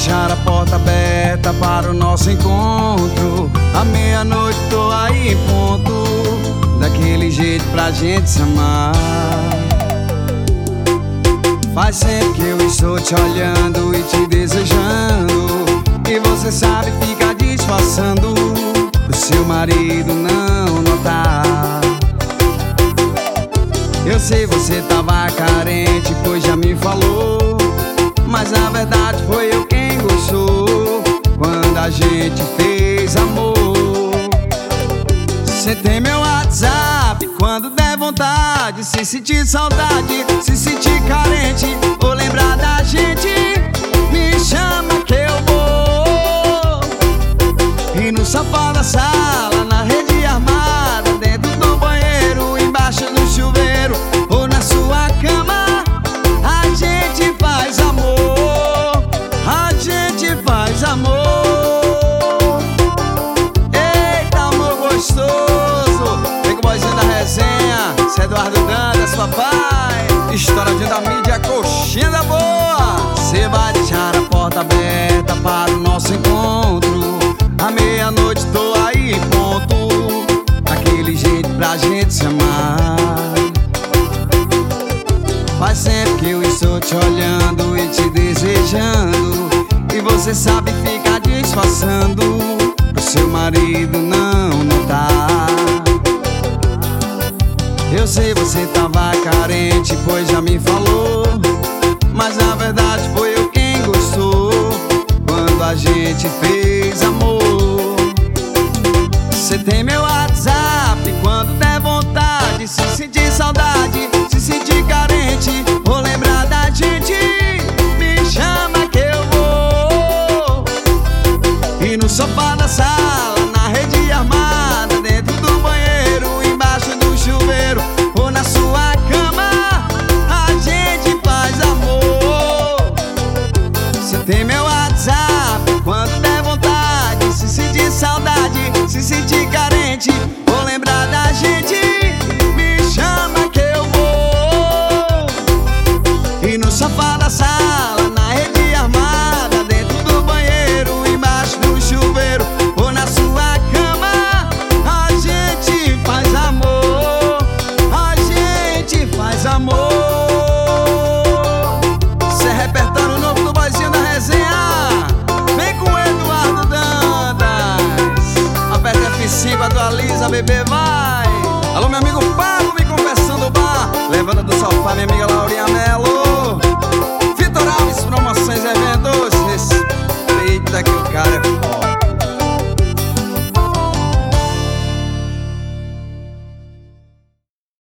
deixar a porta aberta para o nosso encontro. À meia-noite tô aí em ponto, daquele jeito pra gente se amar. Faz tempo que eu estou te olhando e te desejando, e você sabe ficar disfarçando, o seu marido não notar. Eu sei você tava carente, pois já me falou, mas na verdade foi eu quem gostou quando a gente fez amor. Você tem meu WhatsApp, quando der vontade, se sentir saudade, se sentir carente ou lembrar da gente, me chama que eu vou. E no sofá da sala, na rede armada, dentro do banheiro, embaixo do chuveiro ou na sua cama, a gente faz amor, a gente faz amor. Eita, amor gostoso, vem com o boizinho da resenha, esse é Eduardo Dantas, papai. Estouradinho da mídia, coxinha da boa. Cê vai deixar a porta aberta para o nosso encontro. À meia-noite tô aí em ponto, daquele jeito pra gente se amar. Faz tempo que eu estou te olhando e te desejando, e você sabe ficar disfarçando, o seu marido não notar. Eu sei você tava carente, pois já me falou, mas na verdade foi eu quem gostou quando a gente fez amor. Você tem meu WhatsApp, quando der vontade, se sentir saudade, se sentir carente ou lembrar da gente, me chama que eu vou. E no sofá da sala, na rede armada, dentro do banheiro, embaixo do chuveiro ou na sua cama, a gente faz amor. Você tem meu WhatsApp, quando der vontade, se sentir saudade, se sentir carente ou lembrar da gente, me chama que eu vou. E no sofá da sala, na rede armada, dentro do banheiro, embaixo do chuveiro ou na sua cama, a gente faz amor, a gente faz amor. Isso é repertório novo do boizinho da resenha. Vem com o Eduardo Dantas, aperta F5, atualiza, bebê, vai. Alô, meu amigo Pablo, me confessando o bar, levanta do sofá, minha amiga Laura.